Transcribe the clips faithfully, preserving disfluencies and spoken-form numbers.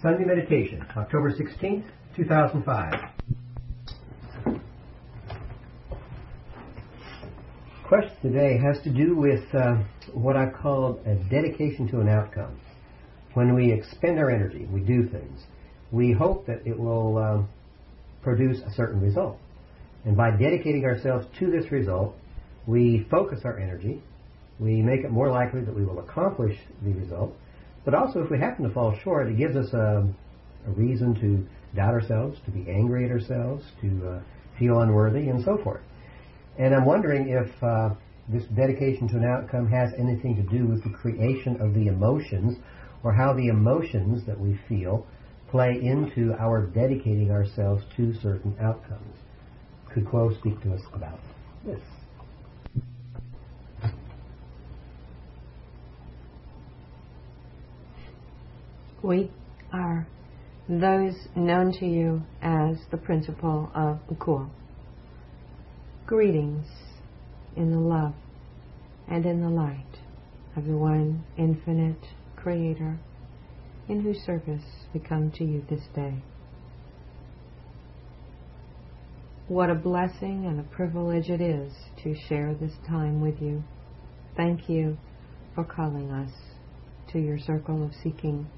Sunday Meditation, October sixteenth, two thousand five. Question today has to do with uh, what I call a dedication to an outcome. When we expend our energy, we do things, we hope that it will uh, produce a certain result. And by dedicating ourselves to this result, we focus our energy, we make it more likely that we will accomplish the result. But also, if we happen to fall short, it gives us a, a reason to doubt ourselves, to be angry at ourselves, to uh, feel unworthy, and so forth. And I'm wondering if uh, this dedication to an outcome has anything to do with the creation of the emotions, or how the emotions that we feel play into our dedicating ourselves to certain outcomes. Could Kuo speak to us about this? We are those known to you as the principle of Kuo. Greetings in the love and in the light of the one infinite Creator, in whose service we come to you this day. What a blessing and a privilege it is to share this time with you. Thank you for calling us to your circle of seeking.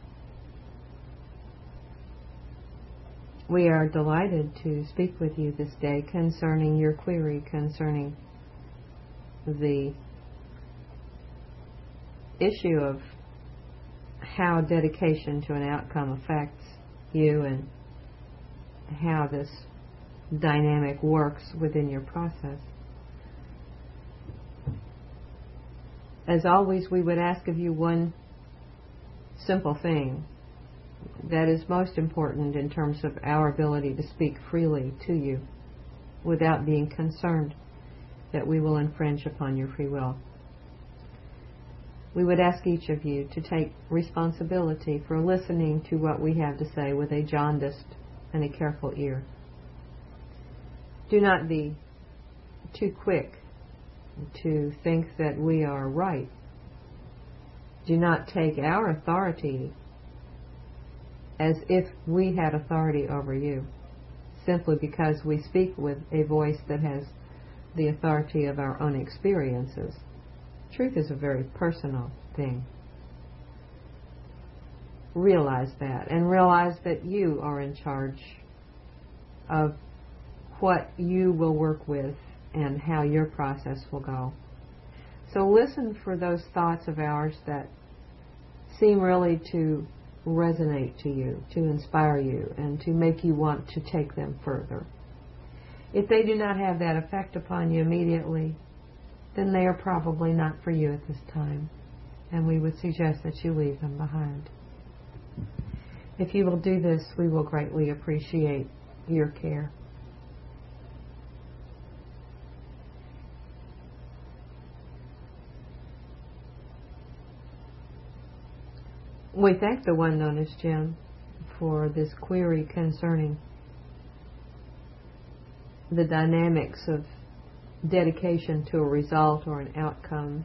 We are delighted to speak with you this day concerning your query concerning the issue of how dedication to an outcome affects you and how this dynamic works within your process. As always, we would ask of you one simple thing that is most important in terms of our ability to speak freely to you without being concerned that we will infringe upon your free will. We would ask each of you to take responsibility for listening to what we have to say with a jaundiced and a careful ear. Do not be too quick to think that we are right. Do not take our authority as if we had authority over you, simply because we speak with a voice that has the authority of our own experiences. Truth is a very personal thing. Realize that, and realize that you are in charge of what you will work with and how your process will go. So listen for those thoughts of ours that seem really to resonate to you, to inspire you, and to make you want to take them further. If they do not have that effect upon you immediately, then they are probably not for you at this time, and we would suggest that you leave them behind. If you will do this, we will greatly appreciate your care. We thank the one known as Jim for this query concerning the dynamics of dedication to a result or an outcome.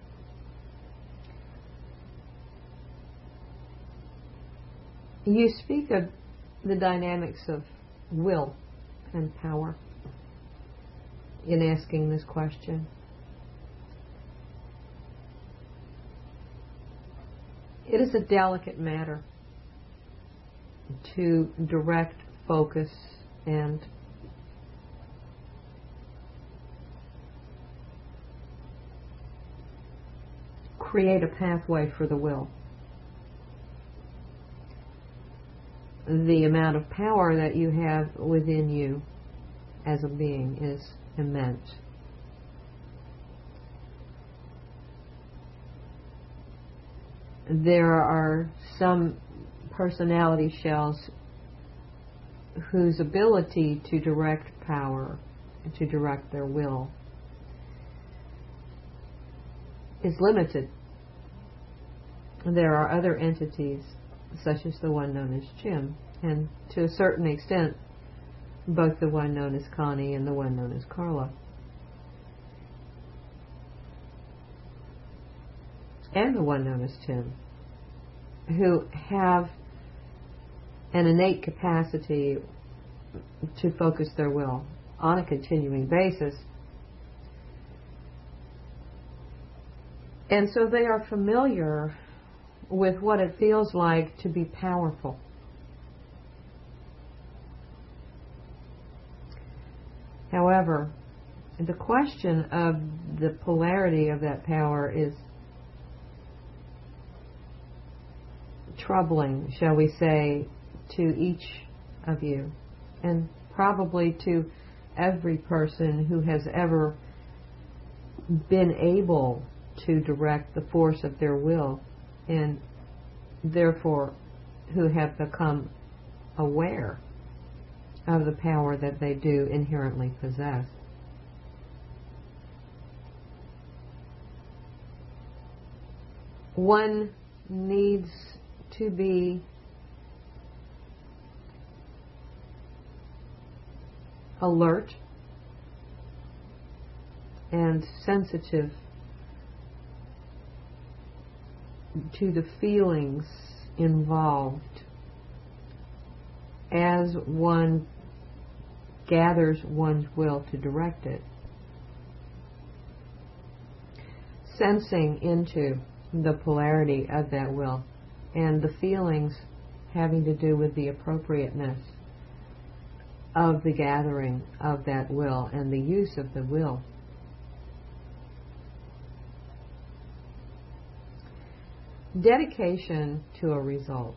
You speak of the dynamics of will and power in asking this question. It is a delicate matter to direct focus and create a pathway for the will. The amount of power that you have within you as a being is immense. There are some personality shells whose ability to direct power, to direct their will, is limited. There are other entities, such as the one known as Jim, and to a certain extent, both the one known as Connie and the one known as Carla, and the one known as Tim, who have an innate capacity to focus their will on a continuing basis. And so they are familiar with what it feels like to be powerful. However, the question of the polarity of that power is troubling, shall we say, to each of you, and probably to every person who has ever been able to direct the force of their will, and therefore who have become aware of the power that they do inherently possess. One needs to be alert and sensitive to the feelings involved as one gathers one's will to direct it. Sensing into the polarity of that will and the feelings having to do with the appropriateness of the gathering of that will and the use of the will. Dedication to a result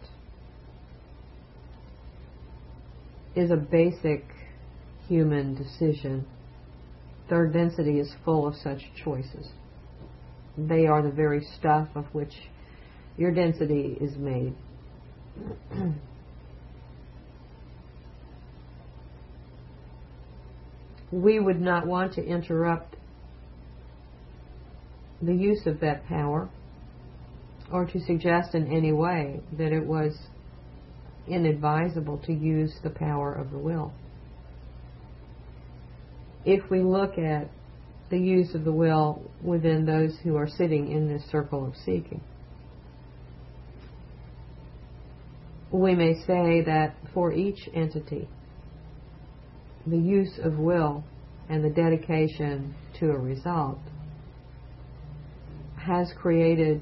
is a basic human decision. Third density is full of such choices. They are the very stuff of which your density is made. We would not want to interrupt the use of that power or to suggest in any way that it was inadvisable to use the power of the will. If we look at the use of the will within those who are sitting in this circle of seeking, we may say that for each entity, the use of will and the dedication to a result has created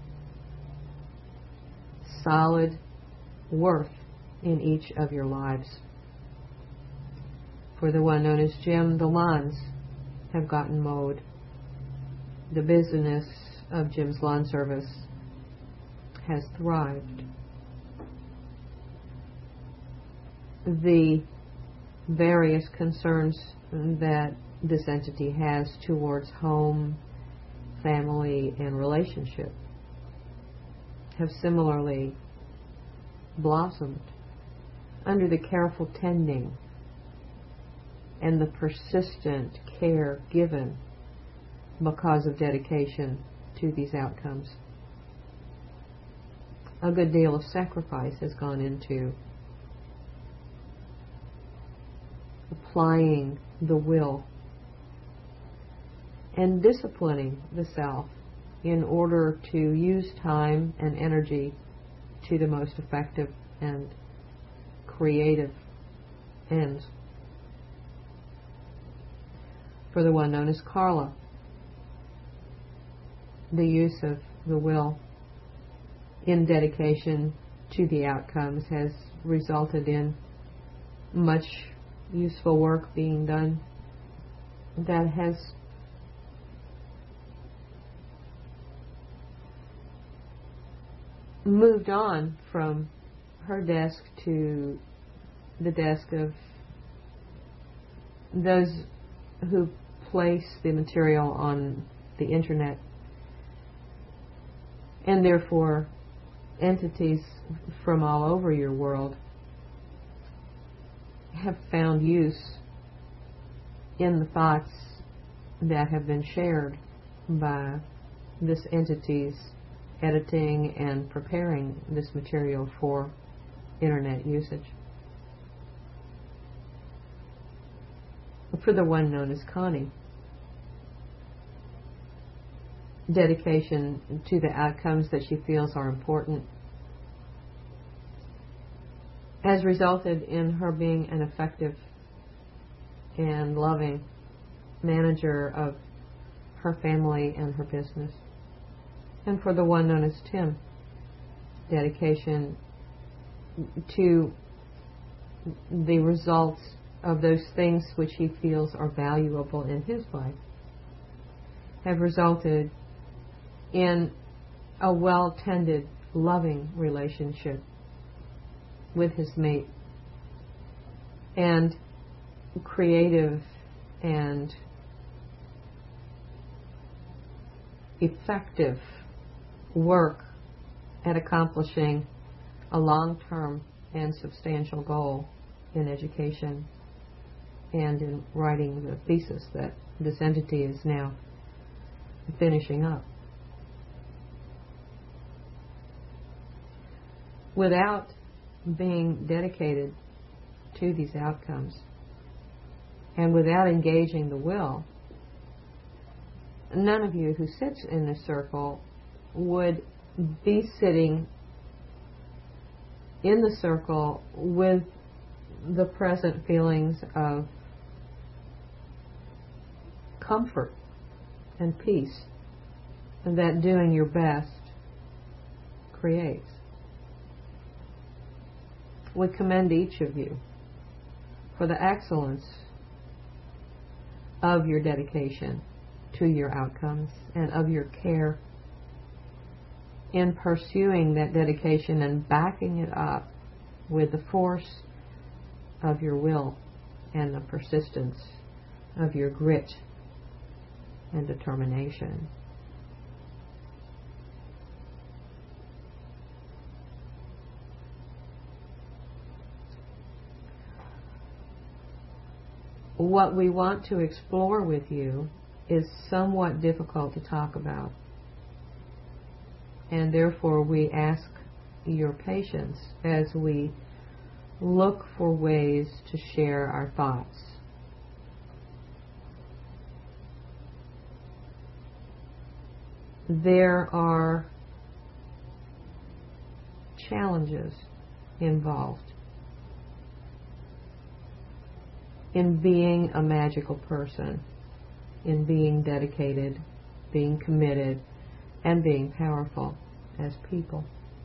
solid worth in each of your lives. For the one known as Jim, the lawns have gotten mowed. The business of Jim's lawn service has thrived. The various concerns that this entity has towards home, family, and relationship have similarly blossomed under the careful tending and the persistent care given because of dedication to these outcomes. A good deal of sacrifice has gone into applying the will and disciplining the self in order to use time and energy to the most effective and creative ends. For the one known as Carla, the use of the will in dedication to the outcomes has resulted in much useful work being done that has moved on from her desk to the desk of those who place the material on the internet, and therefore entities from all over your world have found use in the thoughts that have been shared by this entity's editing and preparing this material for internet usage. For the one known as Connie, dedication to the outcomes that she feels are important has resulted in her being an effective and loving manager of her family and her business. And for the one known as Tim, dedication to the results of those things which he feels are valuable in his life have resulted in a well-tended, loving relationship with his mate, and creative and effective work at accomplishing a long-term and substantial goal in education and in writing the thesis that this entity is now finishing up. Without being dedicated to these outcomes and without engaging the will, none of you who sits in this circle would be sitting in the circle with the present feelings of comfort and peace that doing your best creates. We commend each of you for the excellence of your dedication to your outcomes and of your care in pursuing that dedication and backing it up with the force of your will and the persistence of your grit and determination. What we want to explore with you is somewhat difficult to talk about, and therefore we ask your patience as we look for ways to share our thoughts. There are challenges involved in being a magical person, in being dedicated, being committed, and being powerful as people.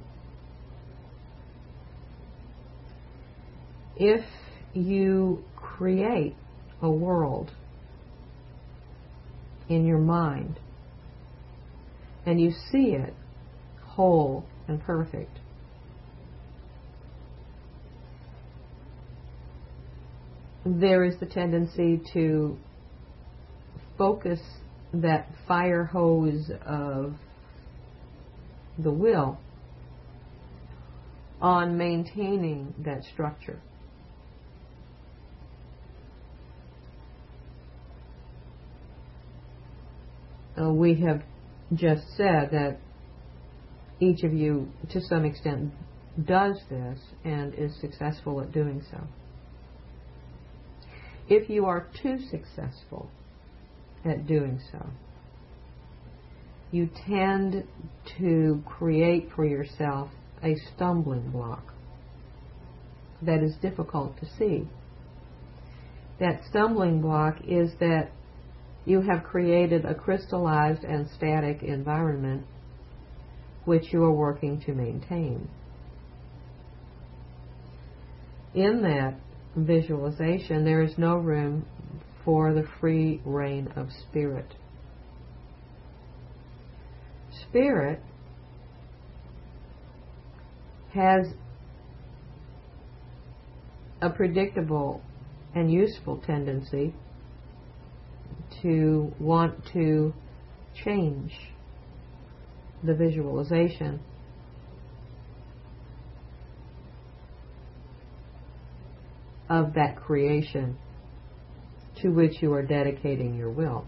If you create a world in your mind and you see it whole and perfect, there is the tendency to focus that fire hose of the will on maintaining that structure. Uh, we have just said that each of you, to some extent, does this and is successful at doing so. If you are too successful at doing so, you tend to create for yourself a stumbling block that is difficult to see. That stumbling block is that you have created a crystallized and static environment which you are working to maintain. In that visualization, there is no room for the free reign of spirit. Spirit has a predictable and useful tendency to want to change the visualization of that creation to which you are dedicating your will.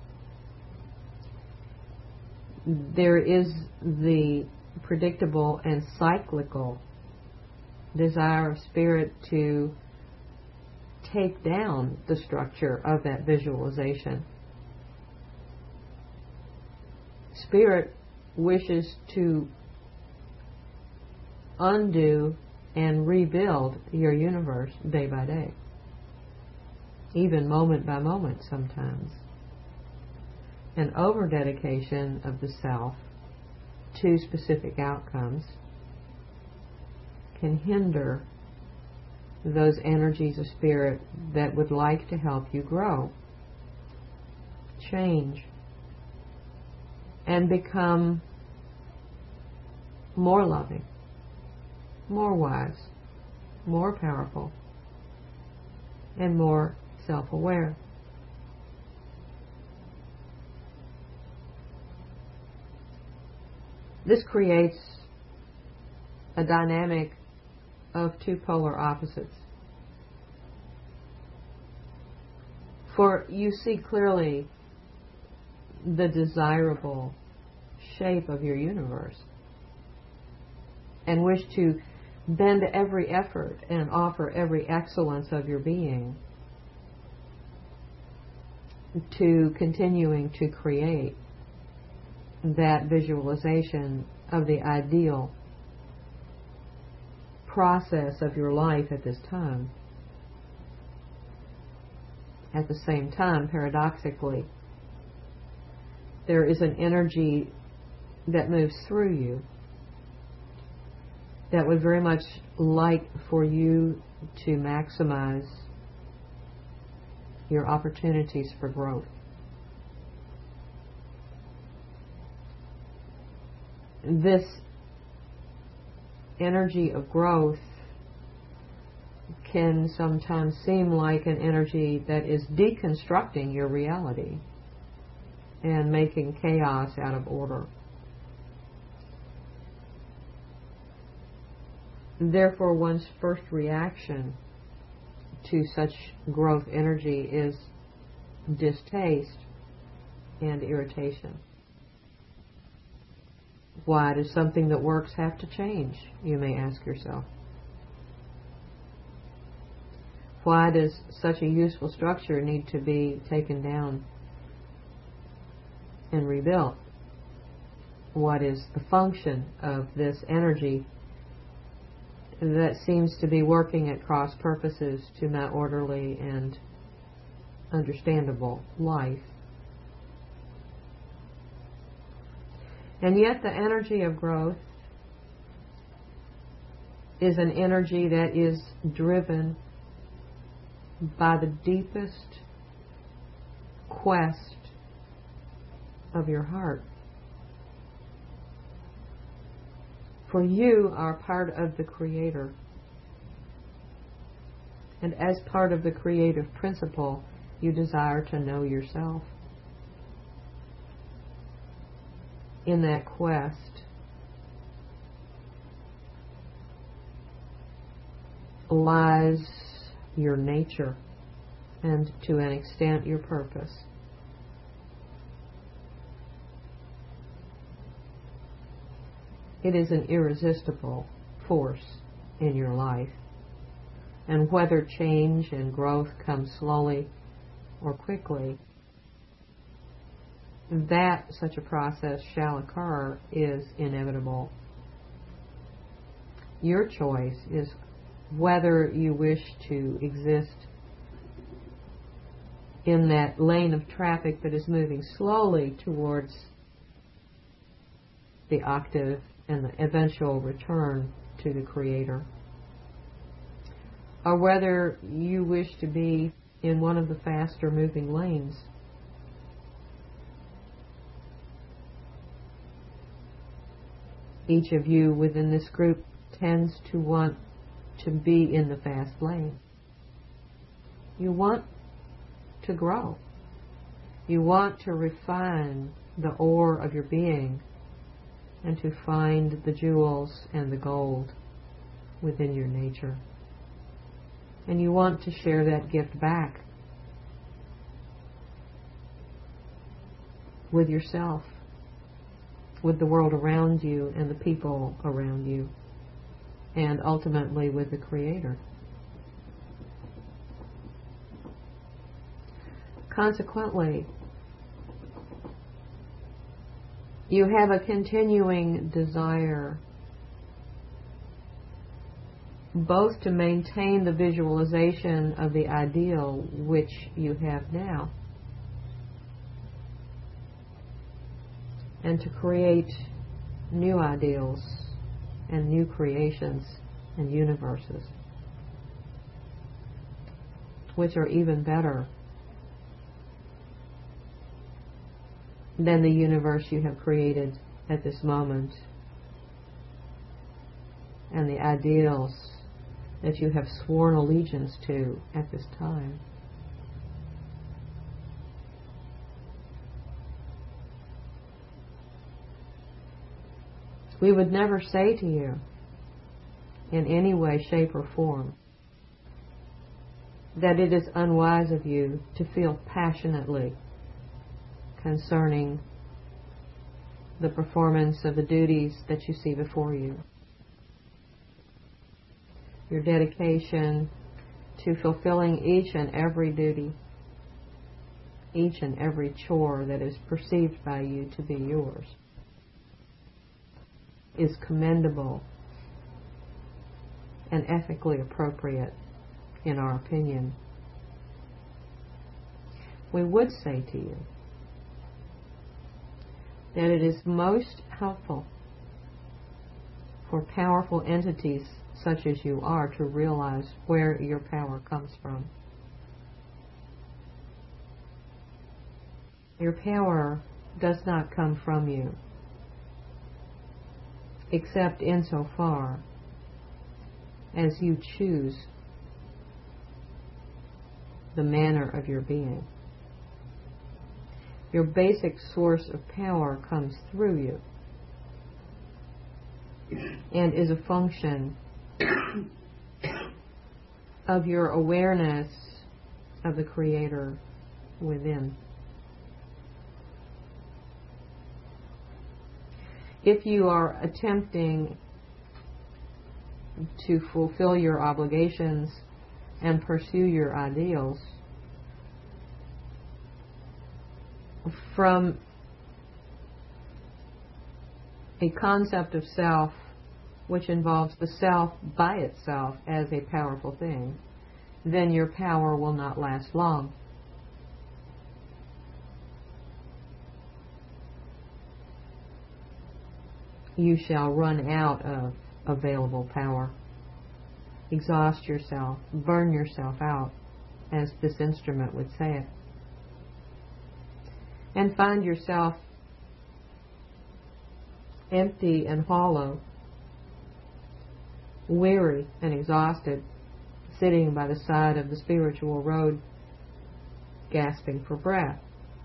There is the predictable and cyclical desire of spirit to take down the structure of that visualization. Spirit wishes to undo and rebuild your universe day by day, even moment by moment sometimes. An over-dedication of the self to specific outcomes can hinder those energies of spirit that would like to help you grow, change, and become more loving, more wise, more powerful, and more self-aware. This creates a dynamic of two polar opposites. For you see clearly the desirable shape of your universe and wish to bend every effort and offer every excellence of your being to continuing to create that visualization of the ideal process of your life at this time. At the same time, paradoxically, there is an energy that moves through you that would very much like for you to maximize your opportunities for growth. This energy of growth can sometimes seem like an energy that is deconstructing your reality and making chaos out of order. Therefore, one's first reaction to such growth energy is distaste and irritation. Why does something that works have to change, you may ask yourself? Why does such a useful structure need to be taken down and rebuilt? What is the function of this energy that seems to be working at cross purposes to my orderly and understandable life? And yet the energy of growth is an energy that is driven by the deepest quest of your heart. For you are part of the Creator. And as part of the creative principle, you desire to know yourself. In that quest, lies your nature and, to an extent, your purpose. It is an irresistible force in your life. And whether change and growth come slowly or quickly, that such a process shall occur is inevitable. Your choice is whether you wish to exist in that lane of traffic that is moving slowly towards the octave and the eventual return to the Creator, or whether you wish to be in one of the faster moving lanes. Each of you within this group tends to want to be in the fast lane. You want to grow. You want to refine the ore of your being and to find the jewels and the gold within your nature. And you want to share that gift back with yourself, with the world around you and the people around you, and ultimately with the Creator. Consequently, you have a continuing desire both to maintain the visualization of the ideal which you have now, and to create new ideals and new creations and universes, which are even better than the universe you have created at this moment, and the ideals that you have sworn allegiance to at this time. We would never say to you in any way, shape, or form that it is unwise of you to feel passionately concerning the performance of the duties that you see before you. Your dedication to fulfilling each and every duty, each and every chore that is perceived by you to be yours, is commendable and ethically appropriate in our opinion. We would say to you that it is most helpful for powerful entities such as you are to realize where your power comes from. Your power does not come from you, except insofar as you choose the manner of your being. Your basic source of power comes through you and is a function of your awareness of the Creator within. If you are attempting to fulfill your obligations and pursue your ideals from a concept of self which involves the self by itself as a powerful thing, then your power will not last long. You shall run out of available power, exhaust yourself, burn yourself out, as this instrument would say it, and find yourself empty and hollow, weary and exhausted, sitting by the side of the spiritual road, gasping for breath.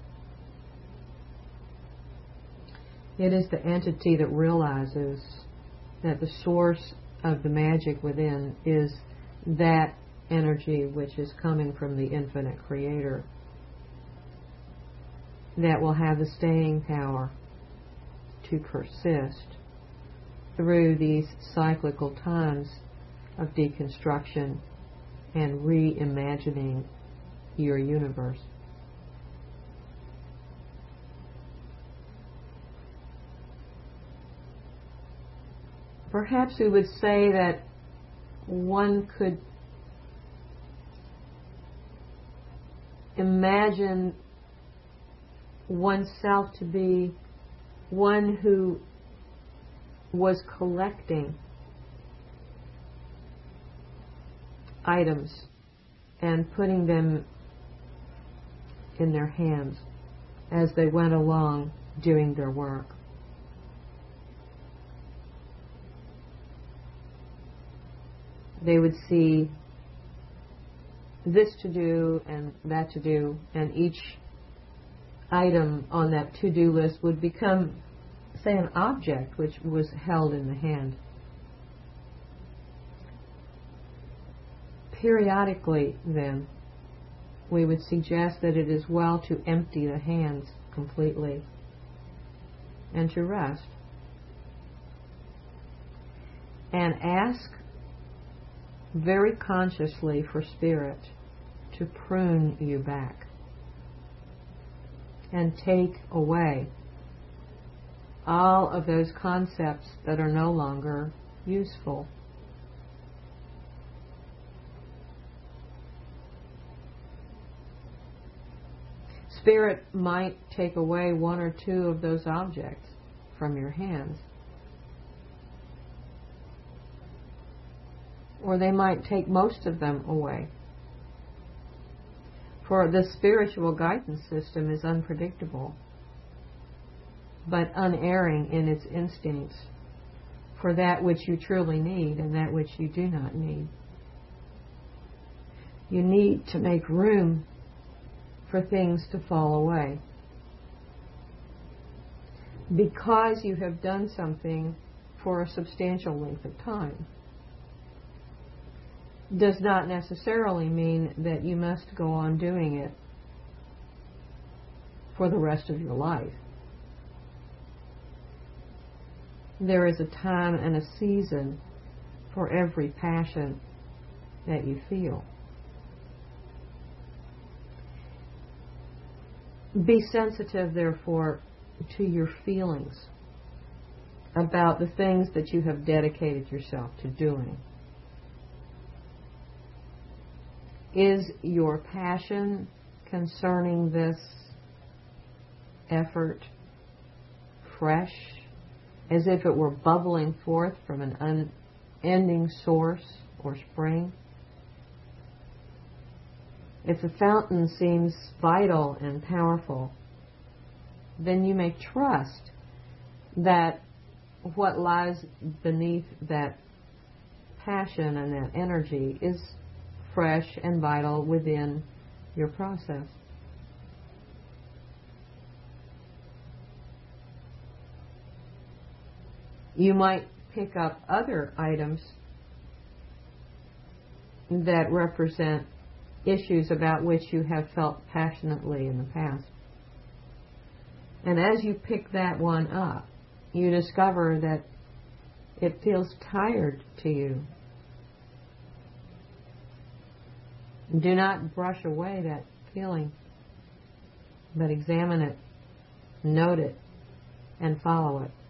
It is the entity that realizes that the source of the magic within is that energy which is coming from the infinite Creator that will have the staying power to persist through these cyclical times of deconstruction and reimagining your universe. Perhaps we would say that one could imagine oneself to be one who was collecting items and putting them in their hands as they went along doing their work. They would see this to do and that to do, and each item on that to-do list would become, say, an object which was held in the hand. Periodically, then, we would suggest that it is well to empty the hands completely and to rest and ask very consciously for Spirit to prune you back and take away all of those concepts that are no longer useful Spirit might take away one or two of those objects from your hands. Or they might take most of them away. For the spiritual guidance system is unpredictable, but unerring in its instincts for that which you truly need and that which you do not need. You need to make room for things to fall away. Because you have done something for a substantial length of time does not necessarily mean that you must go on doing it for the rest of your life. There is a time and a season for every passion that you feel. Be sensitive, therefore, to your feelings about the things that you have dedicated yourself to doing. Is your passion concerning this effort fresh, as if it were bubbling forth from an unending source or spring? If the fountain seems vital and powerful, then you may trust that what lies beneath that passion and that energy is fresh and vital within your process. You might pick up other items that represent issues about which you have felt passionately in the past. And as you pick that one up, you discover that it feels tired to you. Do not brush away that feeling, but examine it, note it, and follow it.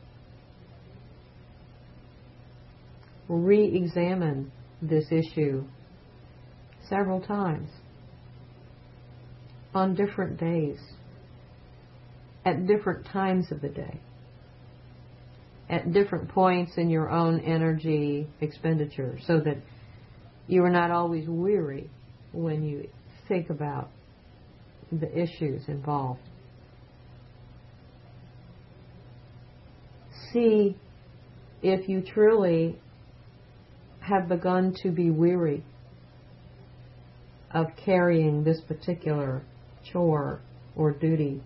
Re-examine this issue several times on different days, at different times of the day, at different points in your own energy expenditure, so that you are not always weary when you think about the issues involved. See if you truly have begun to be weary of carrying this particular chore or duty.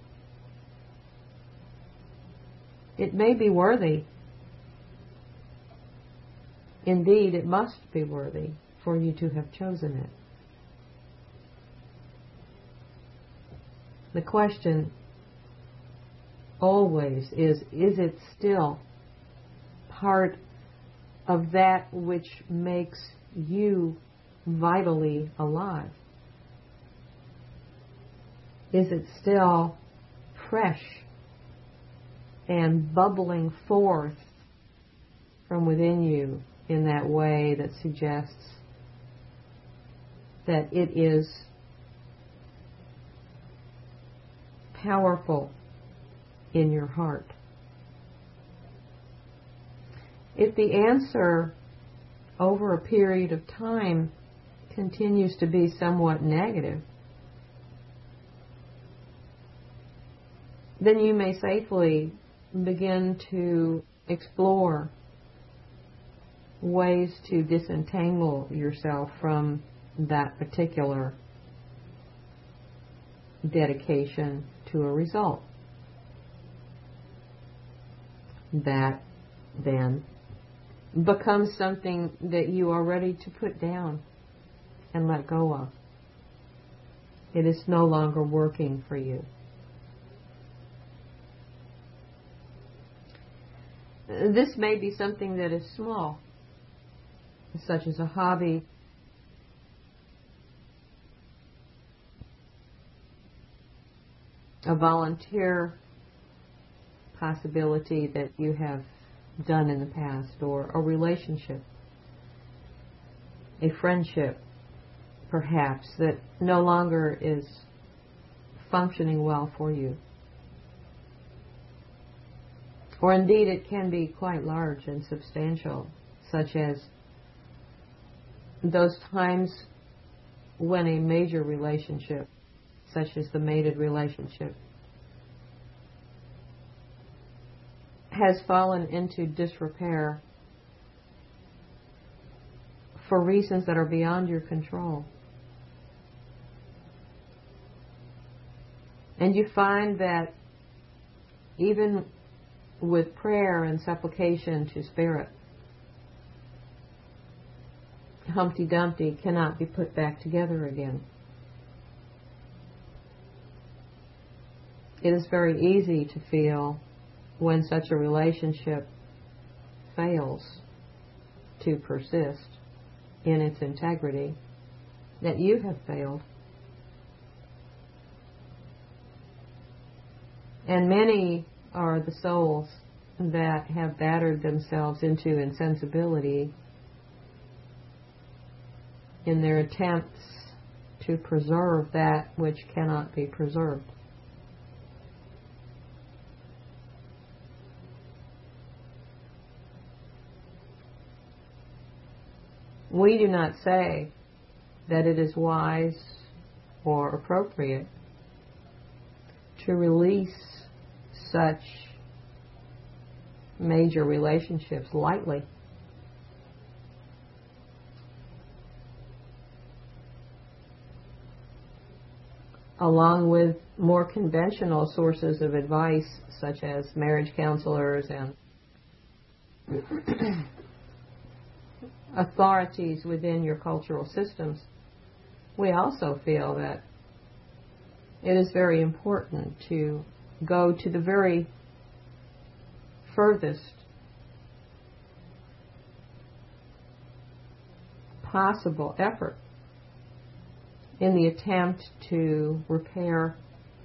It may be worthy. Indeed, it must be worthy for you to have chosen it. The question always is, is it still part of that which makes you vitally alive? Is it still fresh and bubbling forth from within you in that way that suggests that it is powerful in your heart? If the answer over a period of time continues to be somewhat negative, then you may safely begin to explore ways to disentangle yourself from that particular dedication to a result. That then becomes something that you are ready to put down and let go of. It is no longer working for you. This may be something that is small, such as a hobby, a volunteer possibility that you have done in the past, or a relationship, a friendship, perhaps, that no longer is functioning well for you. Or indeed it can be quite large and substantial, such as those times when a major relationship, such as the mated relationship, has fallen into disrepair for reasons that are beyond your control. And you find that even with prayer and supplication to Spirit, Humpty Dumpty cannot be put back together again. It is very easy to feel when such a relationship fails to persist in its integrity that you have failed. And many are the souls that have battered themselves into insensibility in their attempts to preserve that which cannot be preserved. We do not say that it is wise or appropriate to release such major relationships lightly. Along with more conventional sources of advice, such as marriage counselors and authorities within your cultural systems, we also feel that it is very important to go to the very furthest possible effort in the attempt to repair,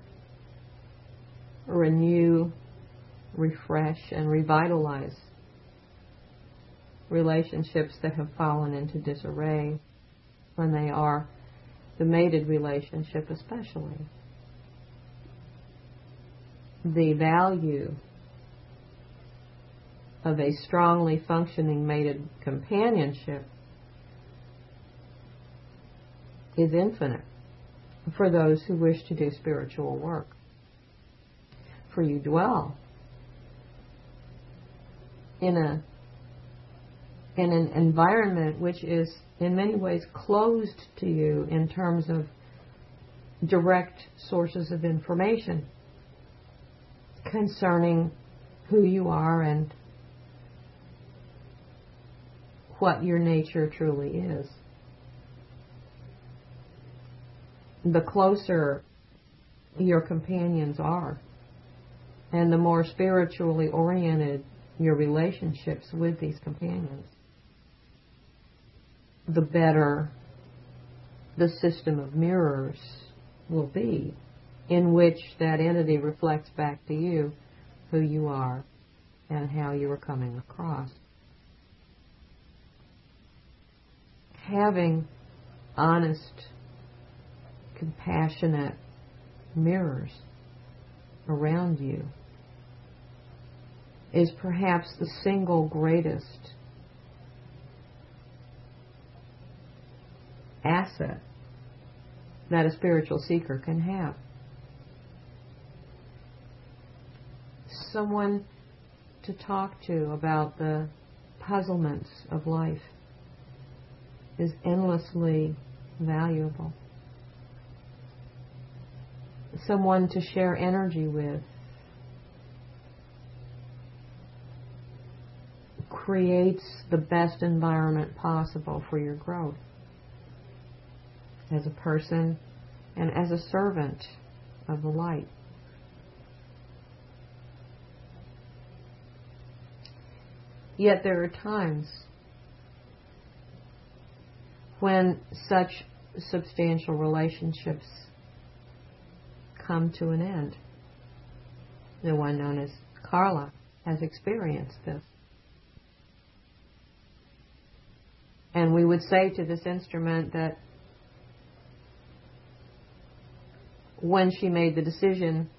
renew, refresh, and revitalize relationships that have fallen into disarray, when they are the mated relationship especially. The value of a strongly functioning mated companionship is infinite for those who wish to do spiritual work. For you dwell in a in an environment which is in many ways closed to you in terms of direct sources of information concerning who you are and what your nature truly is. The closer your companions are, and the more spiritually oriented your relationships with these companions, the better the system of mirrors will be, in which that entity reflects back to you who you are and how you are coming across. Having honest, compassionate mirrors around you is perhaps the single greatest asset that a spiritual seeker can have. Someone to talk to about the puzzlements of life is endlessly valuable. Someone to share energy with creates the best environment possible for your growth as a person and as a servant of the light. Yet there are times when such substantial relationships come to an end. The one known as Carla has experienced this. And we would say to this instrument that when she made the decision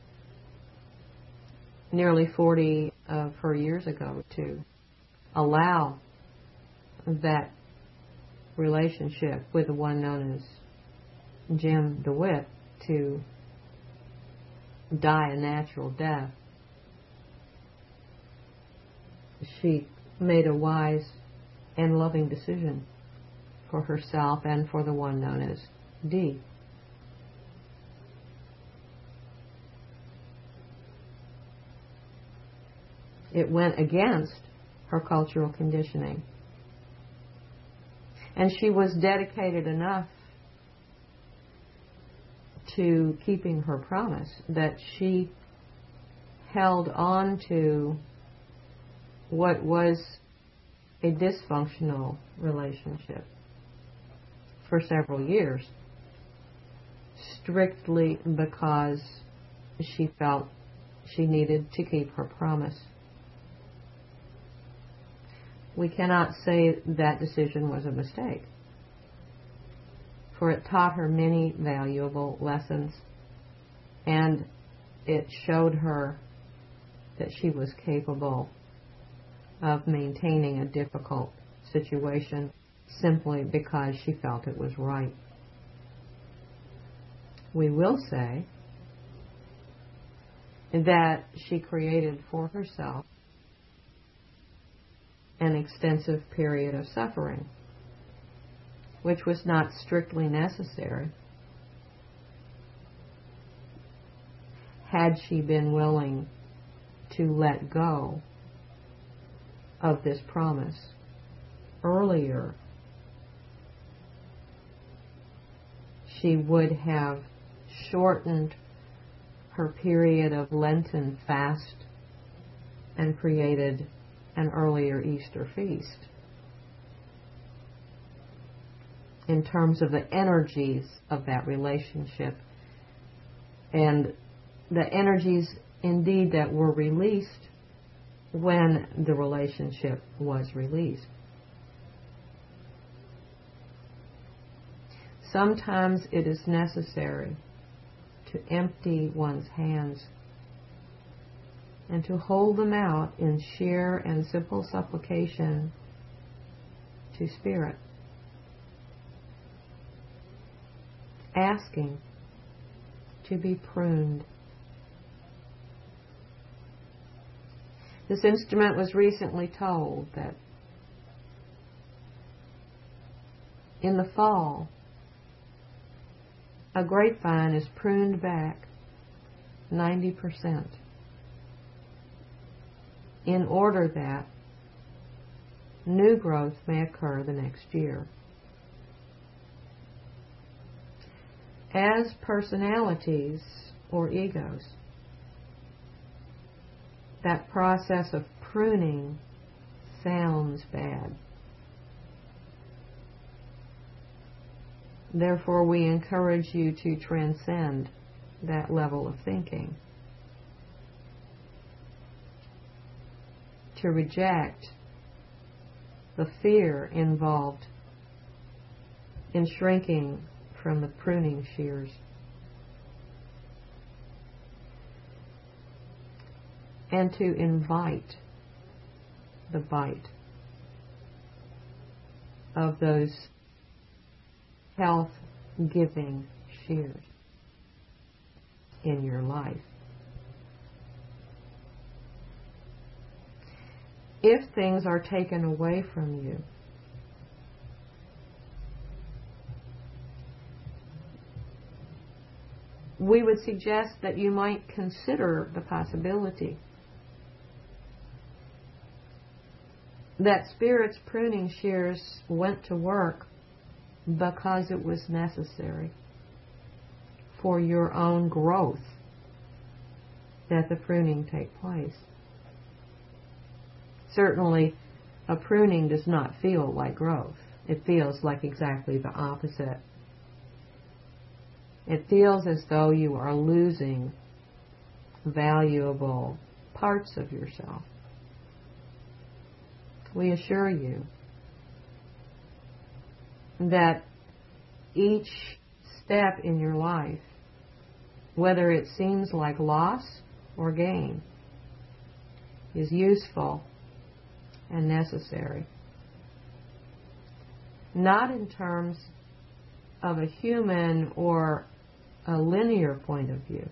nearly forty of her years ago to allow that relationship with the one known as Jim DeWitt to die a natural death, she made a wise and loving decision for herself and for the one known as Dee. It went against her cultural conditioning. And she was dedicated enough to keeping her promise that she held on to what was a dysfunctional relationship for several years, strictly because she felt she needed to keep her promise. We cannot say that decision was a mistake, for it taught her many valuable lessons, and it showed her that she was capable of maintaining a difficult situation simply because she felt it was right. We will say that she created for herself an extensive period of suffering, which was not strictly necessary had she been willing to let go of this promise earlier. She would have shortened her period of Lenten fast and created an earlier Easter feast. In terms of the energies of that relationship and the energies indeed that were released when the relationship was released. Sometimes it is necessary to empty one's hands and to hold them out in sheer and simple supplication to Spirit, asking to be pruned. This instrument was recently told that in the fall, a grapevine is pruned back ninety percent in order that new growth may occur the next year. As personalities or egos, that process of pruning sounds bad. Therefore, we encourage you to transcend that level of thinking, to reject the fear involved in shrinking from the pruning shears, and to invite the bite of those health-giving shears in your life. If things are taken away from you, we would suggest that you might consider the possibility that Spirit's pruning shears went to work because it was necessary for your own growth that the pruning take place. Certainly, a pruning does not feel like growth. It feels like exactly the opposite. It feels as though you are losing valuable parts of yourself. We assure you that each step in your life whether it seems like loss or gain, is useful and necessary. Not in terms of a human or a linear point of view.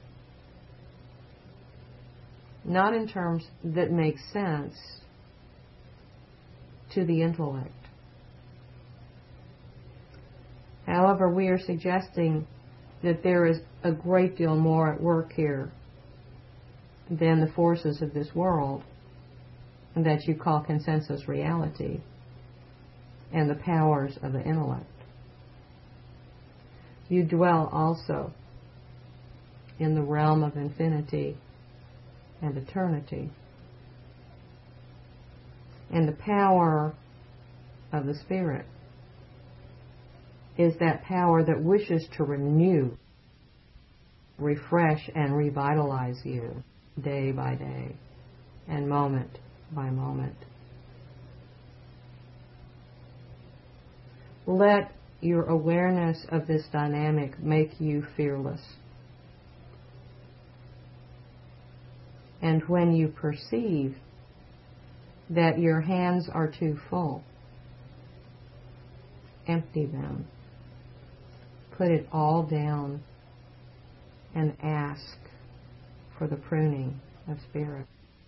Not in terms that make sense to the intellect. However, we are suggesting that there is a great deal more at work here than the forces of this world that you call consensus reality and the powers of the intellect. You dwell also in the realm of infinity and eternity. And the power of the Spirit is that power that wishes to renew, refresh, and revitalize you day by day and moment by moment. Let your awareness of this dynamic make you fearless. And when you perceive that your hands are too full, empty them. Put it all down and ask for the pruning of spirit.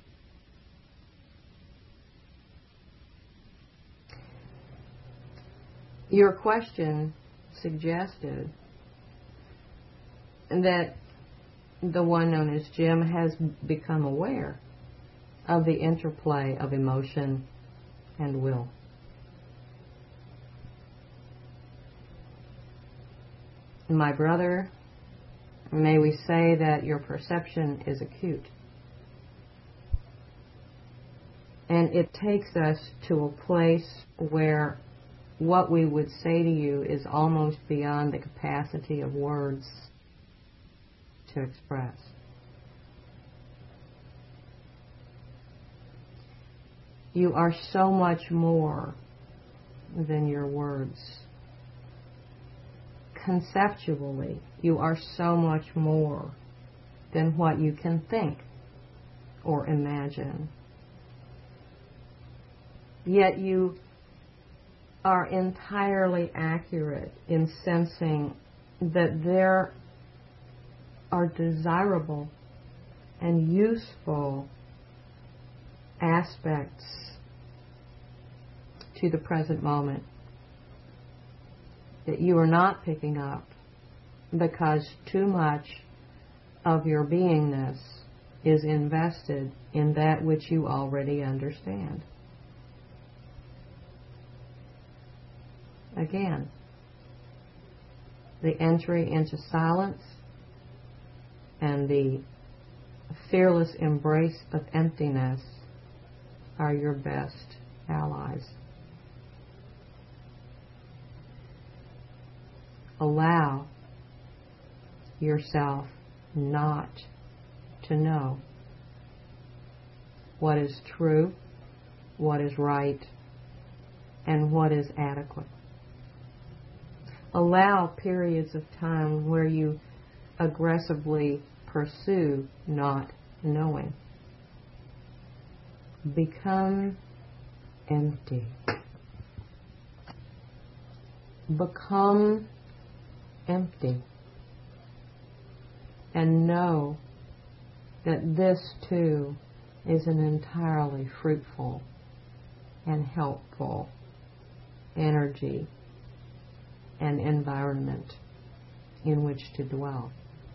Your question suggested that the one known as Jim has become aware of the interplay of emotion and will. My brother, may we say that your perception is acute. And it takes us to a place where what we would say to you is almost beyond the capacity of words to express. You are so much more than your words. Conceptually, you are so much more than what you can think or imagine. Yet you are entirely accurate in sensing that there are desirable and useful aspects to the present moment that you are not picking up because too much of your beingness is invested in that which you already understand. Again, the entry into silence and the fearless embrace of emptiness are your best allies. Allow yourself not to know what is true, what is right, and what is adequate. Allow periods of time where you aggressively pursue not knowing. Become empty. Become empty. And know that this too is an entirely fruitful and helpful energy and environment in which to dwell.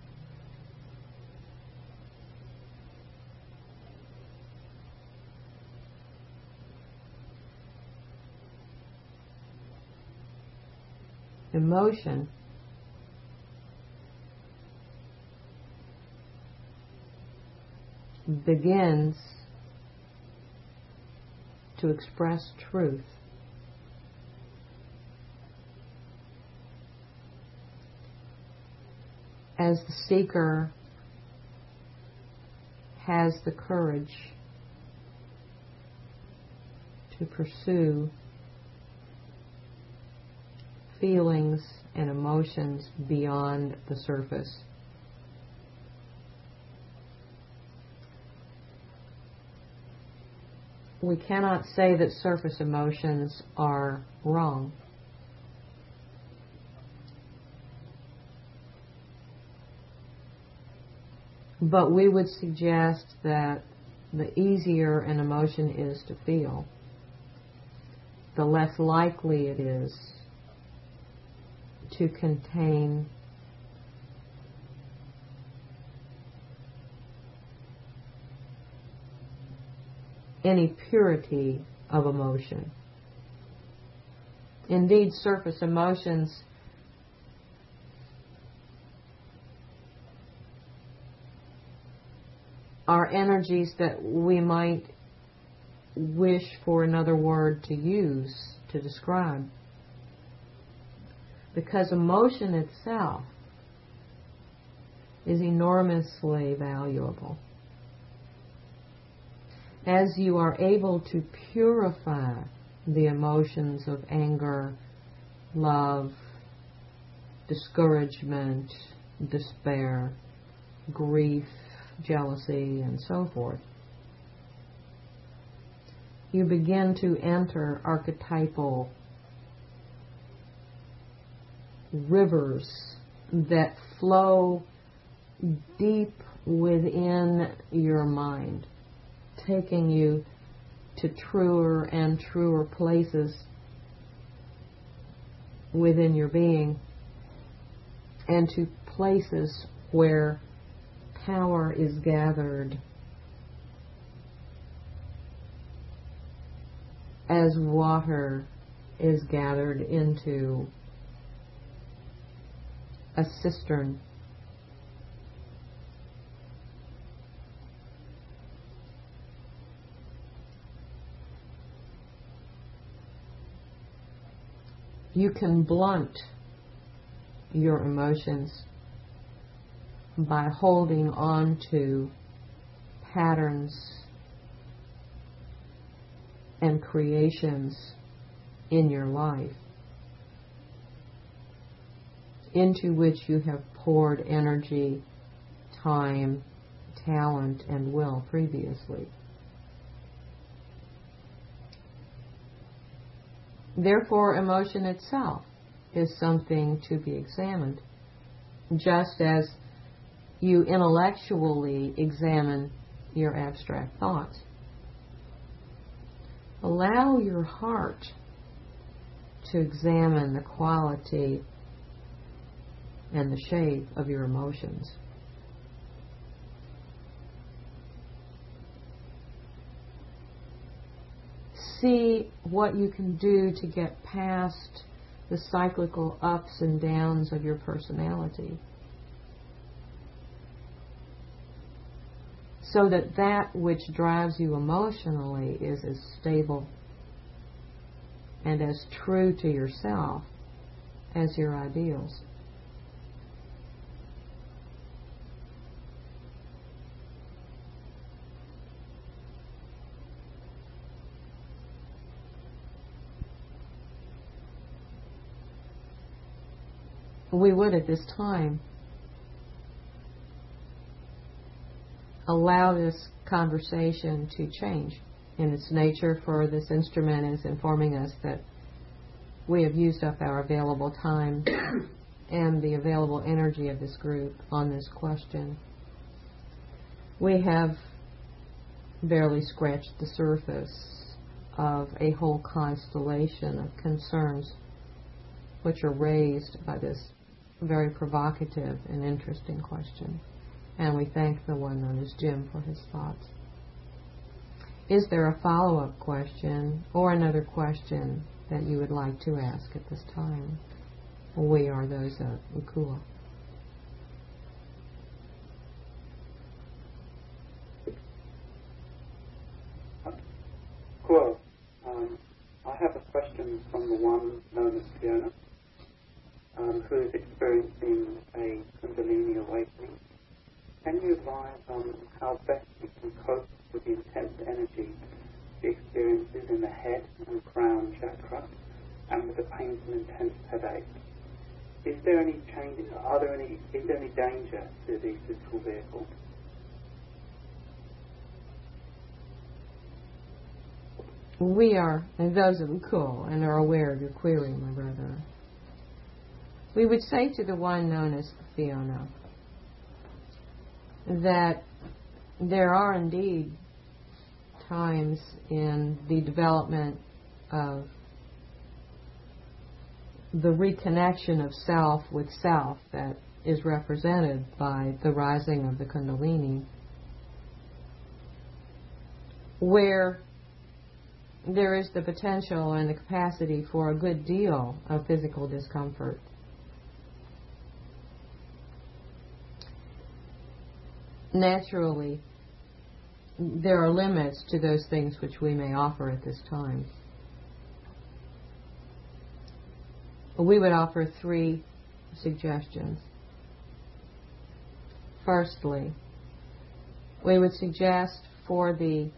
Emotion begins to express truth as the seeker has the courage to pursue feelings and emotions beyond the surface we cannot say that surface emotions are wrong. But we would suggest that the easier an emotion is to feel, the less likely it is to contain any purity of emotion. Indeed, surface emotions are energies that we might wish for another word to use to describe. Because emotion itself is enormously valuable. As you are able to purify the emotions of anger, love, discouragement, despair, grief, jealousy, and so forth, you begin to enter archetypal rivers that flow deep within your mind, taking you to truer and truer places within your being, and to places where power is gathered as water is gathered into a cistern. You can blunt your emotions by holding on to patterns and creations in your life into which you have poured energy, time, talent, and will previously. Therefore, emotion itself is something to be examined, just as you intellectually examine your abstract thoughts. Allow your heart to examine the quality and the shape of your emotions. See what you can do to get past the cyclical ups and downs of your personality, so that that which drives you emotionally is as stable and as true to yourself as your ideals. We would at this time allow this conversation to change in its nature, for this instrument is informing us that we have used up our available time and the available energy of this group on this question. We have barely scratched the surface of a whole constellation of concerns which are raised by this very provocative and interesting question. And we thank the one known as Jim for his thoughts. Is there a follow-up question or another question that you would like to ask at this time? We are those at Ukua. Cool. Um, I have a question from the one known as Fiona, um, who is experiencing a Kundalini awakening. Can you advise on how best we can cope with the intense energy she experiences in the head and crown chakra, and with the painful, intense headache? Is there any change? Are there any? Is there any danger to the physical vehicle? we are, and those of them cool and are aware of your query, my brother, we would say to the one known as Fiona that there are indeed times in the development of the reconnection of self with self that is represented by the rising of the Kundalini, where there is the potential and the capacity for a good deal of physical discomfort. Naturally, there are limits to those things which we may offer at this time. We would offer three suggestions. Firstly, we would suggest for the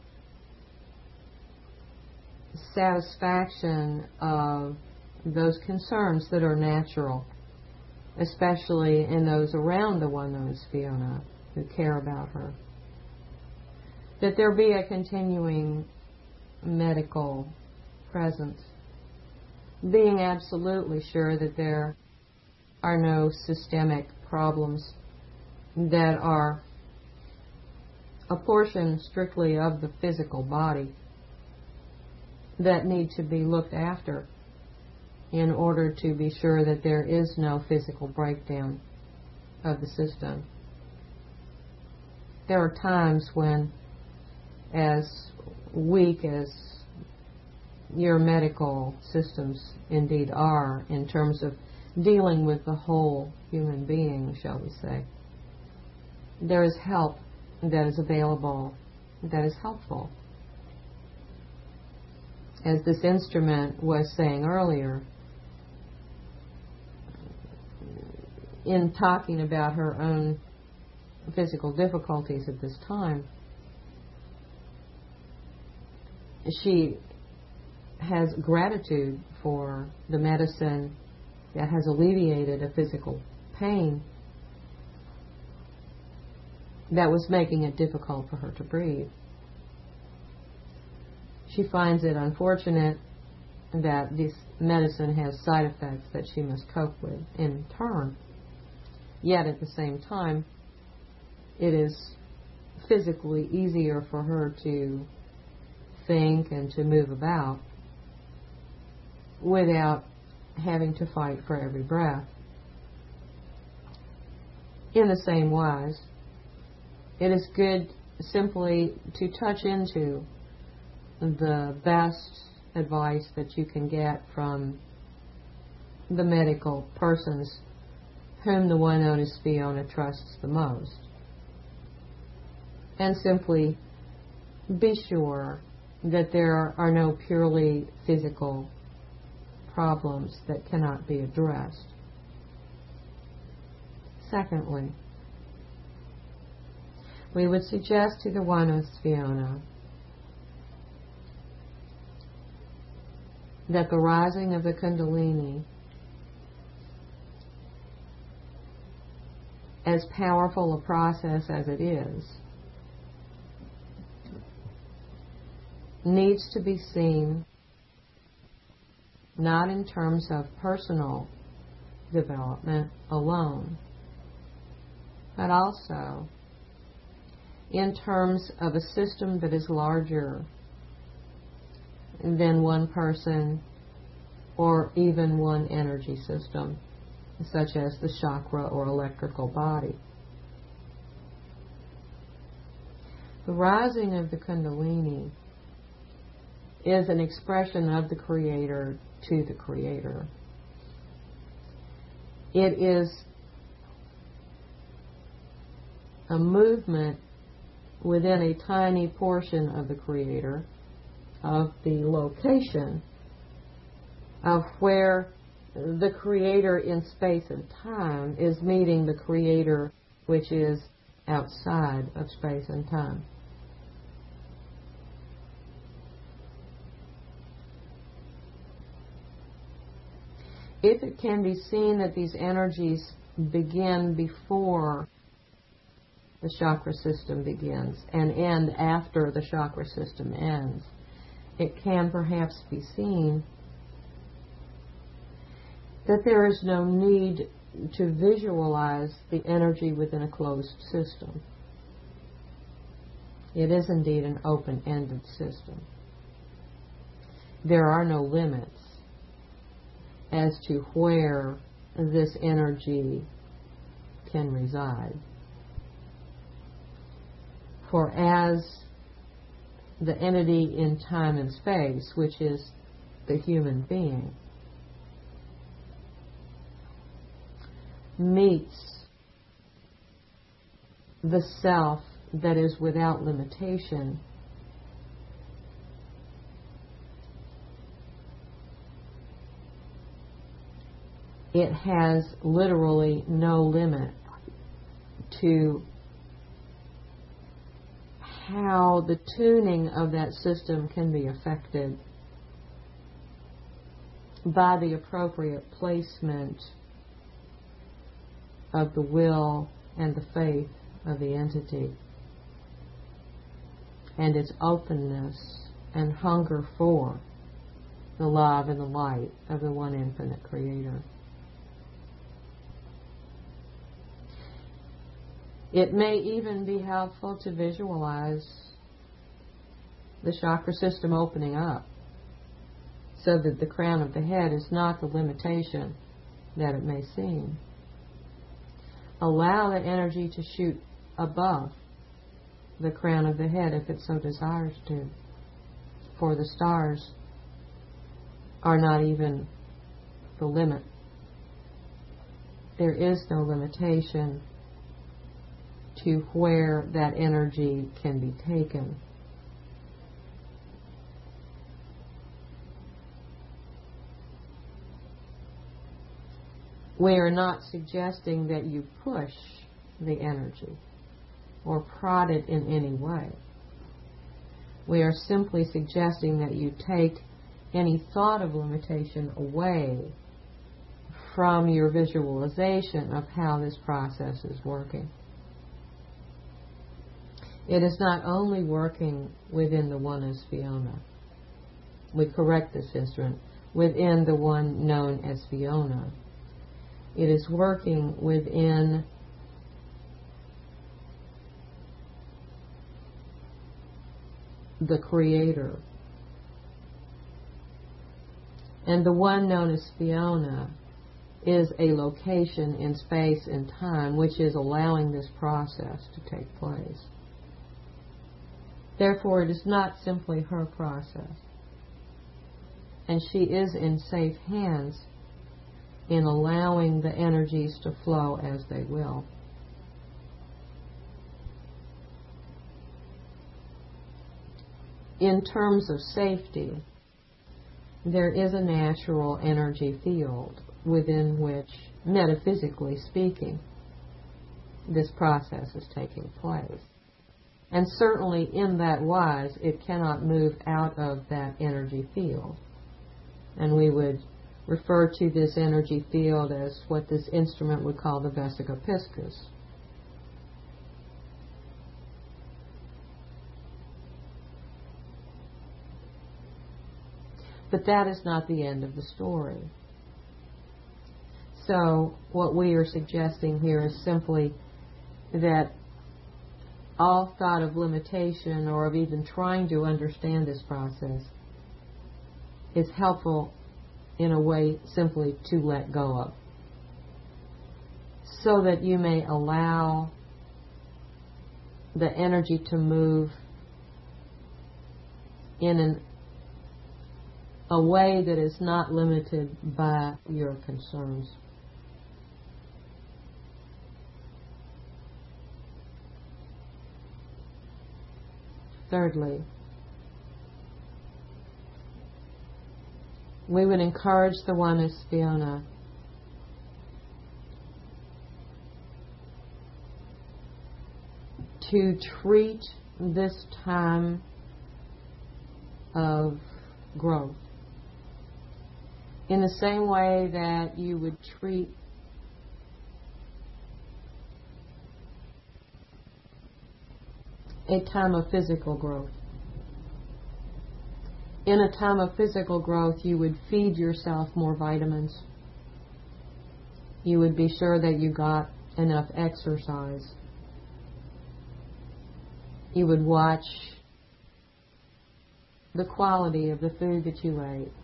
satisfaction of those concerns that are natural, especially in those around the one known as Fiona who care about her, that there be a continuing medical presence, being absolutely sure that there are no systemic problems that are a portion strictly of the physical body that need to be looked after in order to be sure that there is no physical breakdown of the system. There are times when, as weak as your medical systems indeed are in terms of dealing with the whole human being, shall we say, there is help that is available that is helpful. As this instrument was saying earlier, in talking about her own physical difficulties at this time, she has gratitude for the medicine that has alleviated a physical pain that was making it difficult for her to breathe. She finds it unfortunate that this medicine has side effects that she must cope with in turn. Yet at the same time, it is physically easier for her to think and to move about without having to fight for every breath. In the same wise, it is good simply to touch into the best advice that you can get from the medical persons whom the one known as Fiona trusts the most. And simply be sure that there are no purely physical problems that cannot be addressed. Secondly, we would suggest to the one with Fiona that the rising of the Kundalini, as powerful a process as it is, needs to be seen not in terms of personal development alone, but also in terms of a system that is larger than one person or even one energy system, such as the chakra or electrical body. The rising of the Kundalini is an expression of the Creator to the Creator. It is a movement within a tiny portion of the Creator, of the location of where the Creator in space and time is meeting the Creator which is outside of space and time. If it can be seen that these energies begin before the chakra system begins and end after the chakra system ends, it can perhaps be seen that there is no need to visualize the energy within a closed system. It is indeed an open-ended system. There are no limits as to where this energy can reside. For as the entity in time and space, which is the human being, meets the self that is without limitation, it has literally no limit to how the tuning of that system can be affected by the appropriate placement of the will and the faith of the entity, and its openness and hunger for the love and the light of the one infinite Creator. It may even be helpful to visualize the chakra system opening up so that the crown of the head is not the limitation that it may seem. Allow that energy to shoot above the crown of the head if it so desires to, for the stars are not even the limit. There is no limitation to where that energy can be taken. We are not suggesting that you push the energy or prod it in any way. We are simply suggesting that you take any thought of limitation away from your visualization of how this process is working. It is not only working within the one as Fiona. We correct this instrument within the one known as Fiona. It is working within the Creator. And the one known as Fiona is a location in space and time which is allowing this process to take place. Therefore, it is not simply her process. And she is in safe hands in allowing the energies to flow as they will. In terms of safety, there is a natural energy field within which, metaphysically speaking, this process is taking place. And certainly in that wise, it cannot move out of that energy field. And we would refer to this energy field as what this instrument would call the vesica piscis. But that is not the end of the story. So what we are suggesting here is simply that all thought of limitation or of even trying to understand this process is helpful in a way simply to let go of, so that you may allow the energy to move in an, a way that is not limited by your concerns. Thirdly, we would encourage the one as Fiona to treat this time of growth in the same way that you would treat a time of physical growth. in a time of physical growth, you would feed yourself more vitamins. You would be sure that you got enough exercise. You would watch the quality of the food that you ate.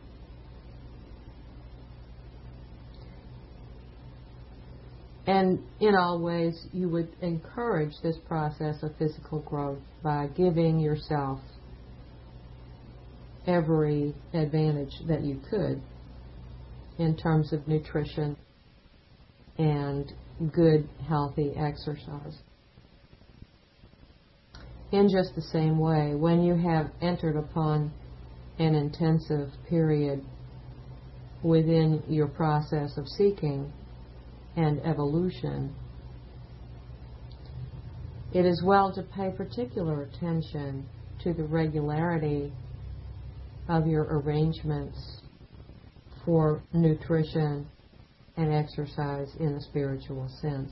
And in all ways, you would encourage this process of physical growth by giving yourself every advantage that you could in terms of nutrition and good, healthy exercise. In just the same way, when you have entered upon an intensive period within your process of seeking and evolution, it is well to pay particular attention to the regularity of your arrangements for nutrition and exercise in the spiritual sense.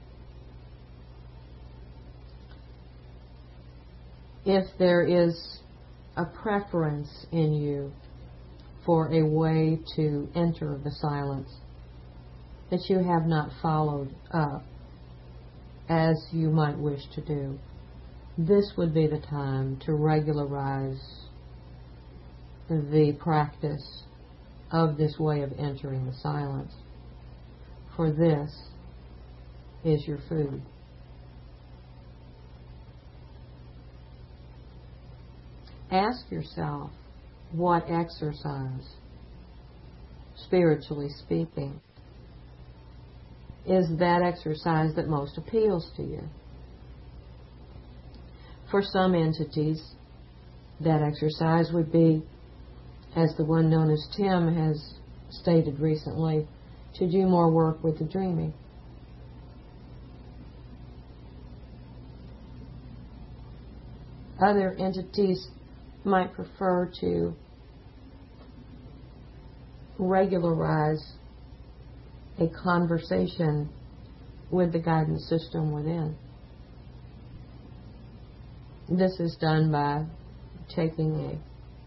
If there is a preference in you for a way to enter the silence that you have not followed up as you might wish to do, this would be the time to regularize the practice of this way of entering the silence. For this is your food. Ask yourself, what exercise, spiritually speaking, is that exercise that most appeals to you? For some entities, that exercise would be, as the one known as Tim has stated recently, to do more work with the dreaming. Other entities might prefer to regularize a conversation with the guidance system within. This is done by taking a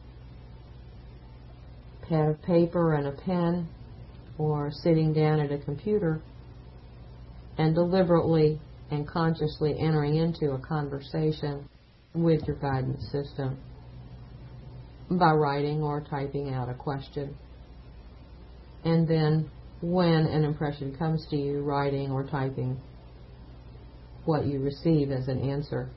pad of paper and a pen, or sitting down at a computer and deliberately and consciously entering into a conversation with your guidance system by writing or typing out a question. And then when an impression comes to you, writing or typing what you receive as an answer.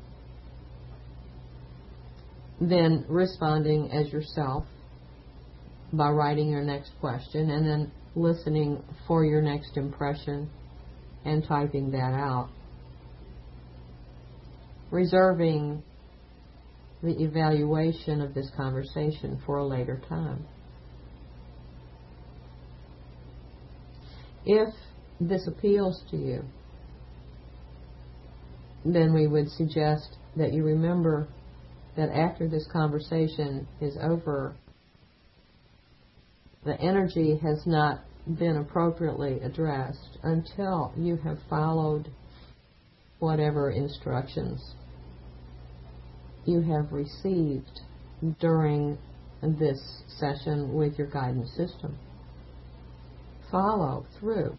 Then responding as yourself by writing your next question, and then listening for your next impression and typing that out. Reserving the evaluation of this conversation for a later time. If this appeals to you, then we would suggest that you remember that after this conversation is over, the energy has not been appropriately addressed until you have followed whatever instructions you have received during this session with your guidance system. Follow through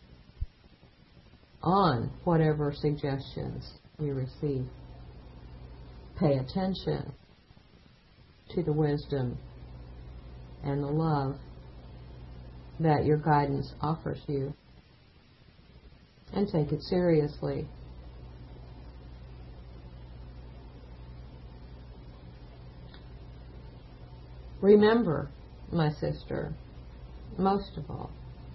on whatever suggestions you receive. Pay attention to the wisdom and the love that your guidance offers you, and take it seriously. Remember, my sister, most of all,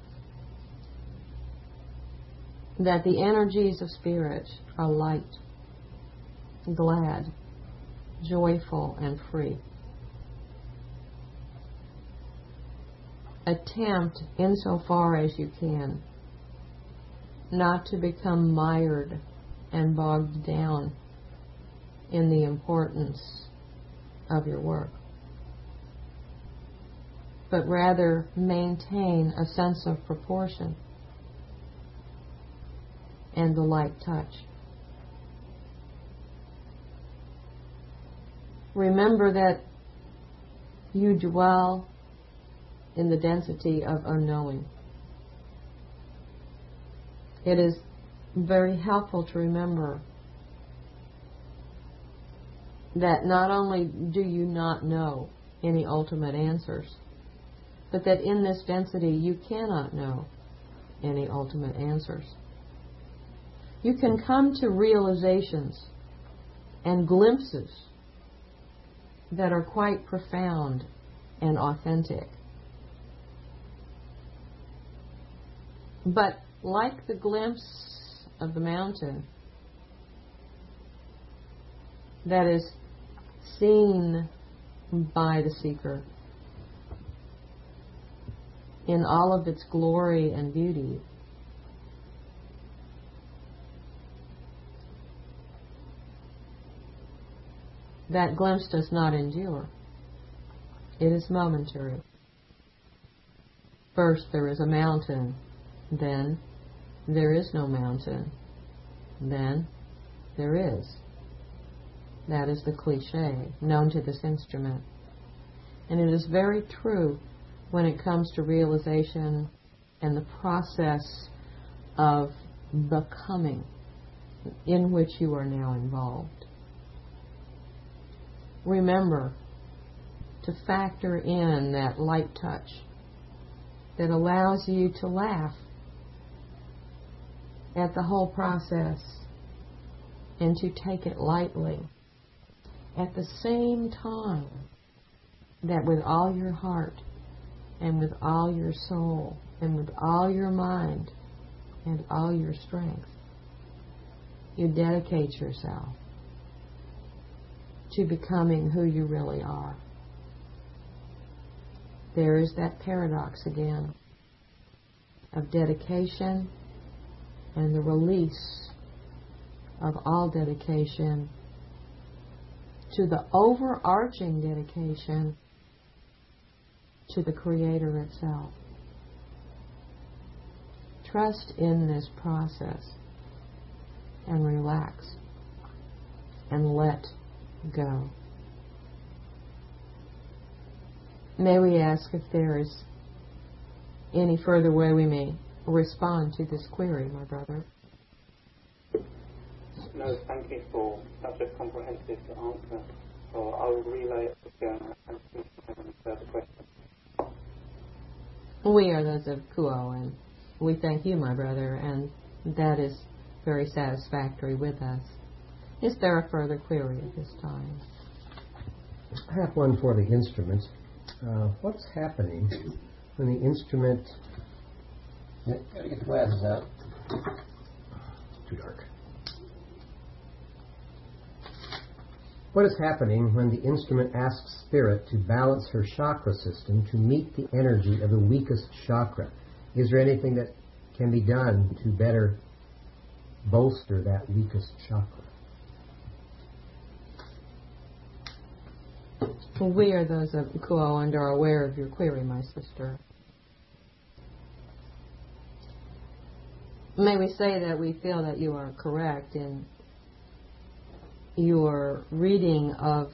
that the energies of spirit are light, glad, joyful, and free. Attempt, insofar as you can, not to become mired and bogged down in the importance of your work, but rather maintain a sense of proportion and the light touch. Remember that you dwell in the density of unknowing. It is very helpful to remember that not only do you not know any ultimate answers, but that in this density you cannot know any ultimate answers. You can come to realizations and glimpses that are quite profound and authentic. But like the glimpse of the mountain that is seen by the seeker in all of its glory and beauty, that glimpse does not endure. It is momentary. First there is a mountain, then there is no mountain, then there is. That is the cliche known to this instrument. And it is very true when it comes to realization and the process of becoming in which you are now involved. Remember to factor in that light touch that allows you to laugh at the whole process and to take it lightly. At the same time that with all your heart and with all your soul and with all your mind and all your strength, you dedicate yourself to becoming who you really are. There is that paradox again of dedication and the release of all dedication to the overarching dedication to the Creator itself. Trust in this process and relax and let go. May we ask if there is any further way we may respond to this query, my brother? No, thank you for such a comprehensive answer. So I'll relay it to Fiona and see if you have any further questions. We are those of Kuo, and we thank you, my brother, and that is very satisfactory with us. Is there a further query at this time? I have one for the instrument. Uh, what's happening when the instrument... Yeah, gotta get the glasses out. Too dark. What is happening when the instrument asks Spirit to balance her chakra system to meet the energy of the weakest chakra? Is there anything that can be done to better bolster that weakest chakra? Well, we are those of Kuo and are aware of your query, my sister. May we say that we feel that you are correct in your reading of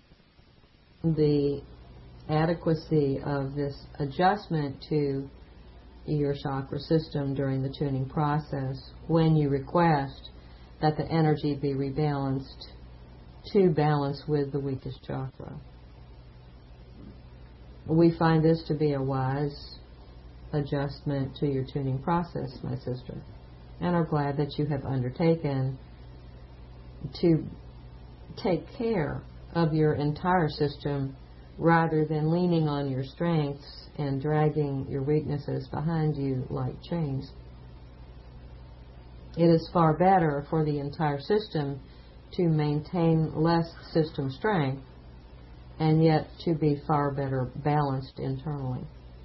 the adequacy of this adjustment to your chakra system during the tuning process when you request that the energy be rebalanced to balance with the weakest chakra. We find this to be a wise adjustment to your tuning process, my sister, and are glad that you have undertaken to take care of your entire system rather than leaning on your strengths and dragging your weaknesses behind you like chains. It is far better for the entire system to maintain less system strength and yet to be far better balanced internally.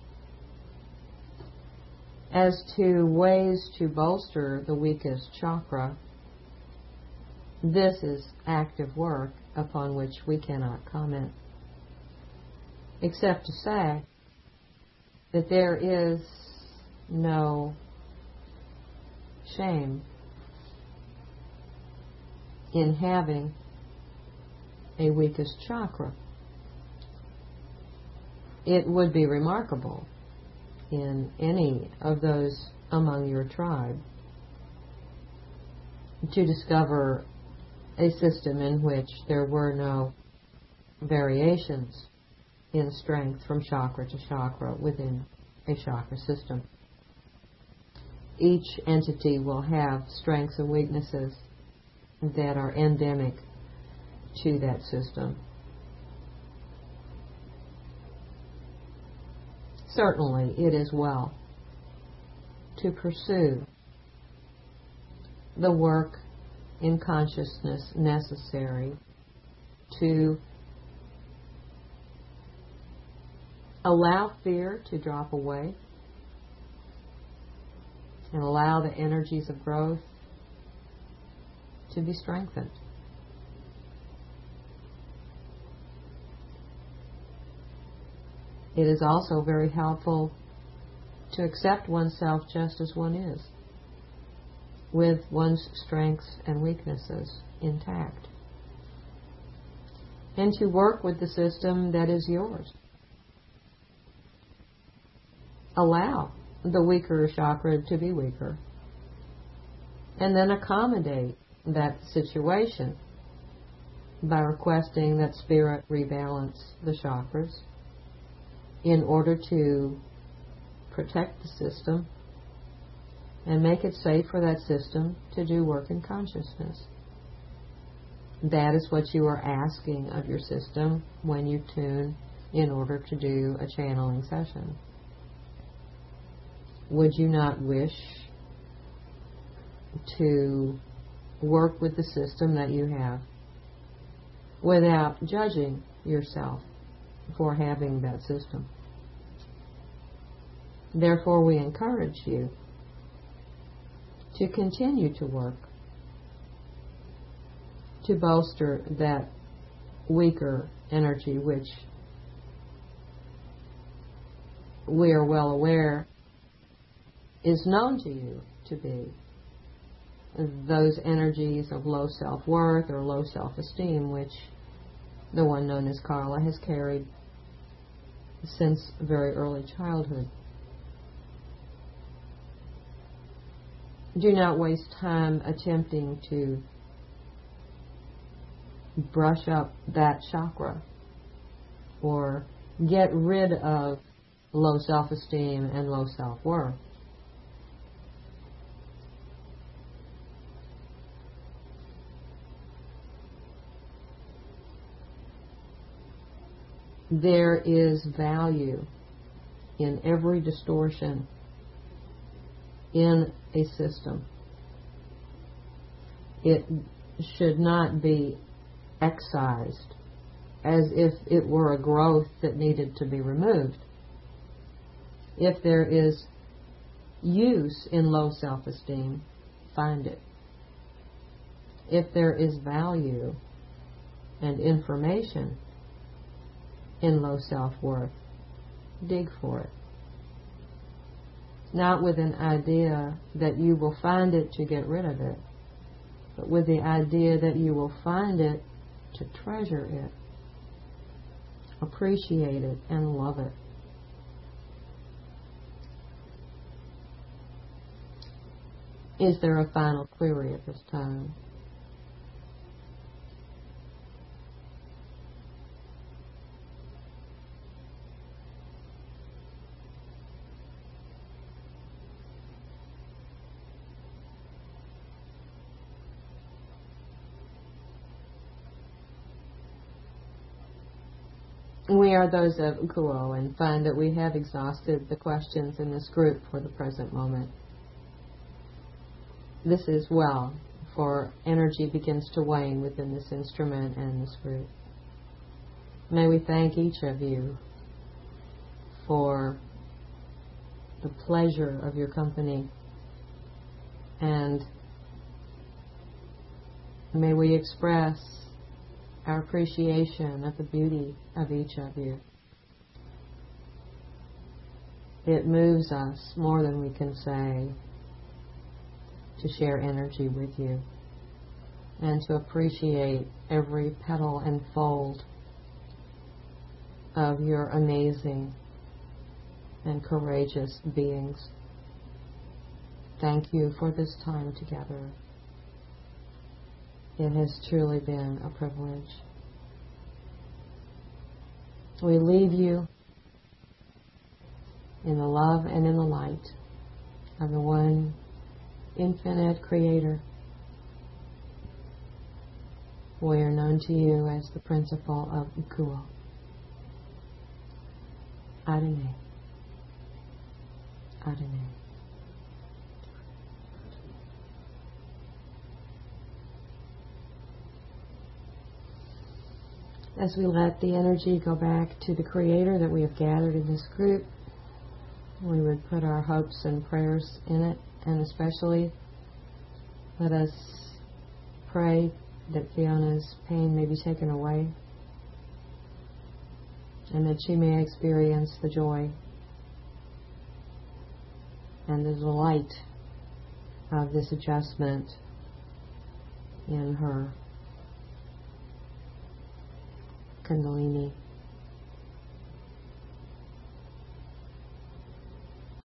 As to ways to bolster the weakest chakra, this is active work upon which we cannot comment, except to say that there is no shame in having a weakest chakra. it would be remarkable in any of those among your tribe to discover a system in which there were no variations in strength from chakra to chakra within a chakra system. Each entity will have strengths and weaknesses that are endemic to that system. Certainly, it is well to pursue the work in consciousness necessary to allow fear to drop away and allow the energies of growth to be strengthened. It is also very helpful to accept oneself just as one is, with one's strengths and weaknesses intact, and to work with the system that is yours. Allow the weaker chakra to be weaker, and then accommodate that situation by requesting that Spirit rebalance the chakras in order to protect the system and make it safe for that system to do work in consciousness. That is what you are asking of your system when you tune in order to do a channeling session. Would you not wish to work with the system that you have without judging yourself for having that system? Therefore, we encourage you to continue to work to bolster that weaker energy, which we are well aware is known to you to be those energies of low self-worth or low self-esteem, which the one known as Carla has carried since very early childhood. Do not waste time attempting to brush up that chakra or get rid of low self-esteem and low self-worth. There is value in every distortion in a system. It should not be excised as if it were a growth that needed to be removed. If there is use in low self-esteem, find it. If there is value and information in low self-worth, dig for it. Not with an idea that you will find it to get rid of it, but with the idea that you will find it to treasure it, appreciate it, and love it. Is there a final query at this time? We are those of Ukuo and find that we have exhausted the questions in this group for the present moment. This is well, for energy begins to wane within this instrument and this group. May we thank each of you for the pleasure of your company, and may we express our appreciation of the beauty of each of you. It moves us more than we can say to share energy with you and to appreciate every petal and fold of your amazing and courageous beings. Thank you for this time together. It has truly been a privilege. We leave you in the love and in the light of the one infinite Creator. We are known to you as the principle of Ukuo. Adonai. Adonai. As we let the energy go back to the Creator that we have gathered in this group, we would put our hopes and prayers in it, and especially let us pray that Fiona's pain may be taken away and that she may experience the joy and the delight of this adjustment in her Kundalini